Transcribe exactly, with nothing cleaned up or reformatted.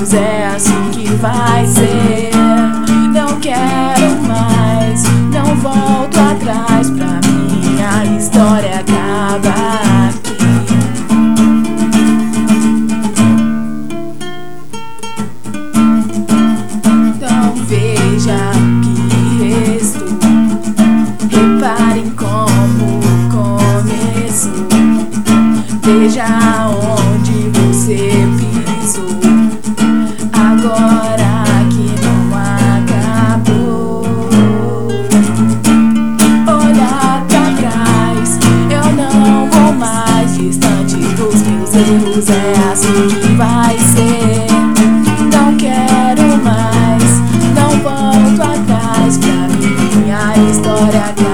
erros, é assim que vai ser. Não quero mais, não volto atrás, pra mim a história acaba aqui. Então veja que restou, reparem como começou, veja onde você pisou, agora que não acabou. Olhar pra trás, eu não vou mais, distante dos meus erros, é assim que vai ser. Não quero mais, não volto atrás, pra mim a história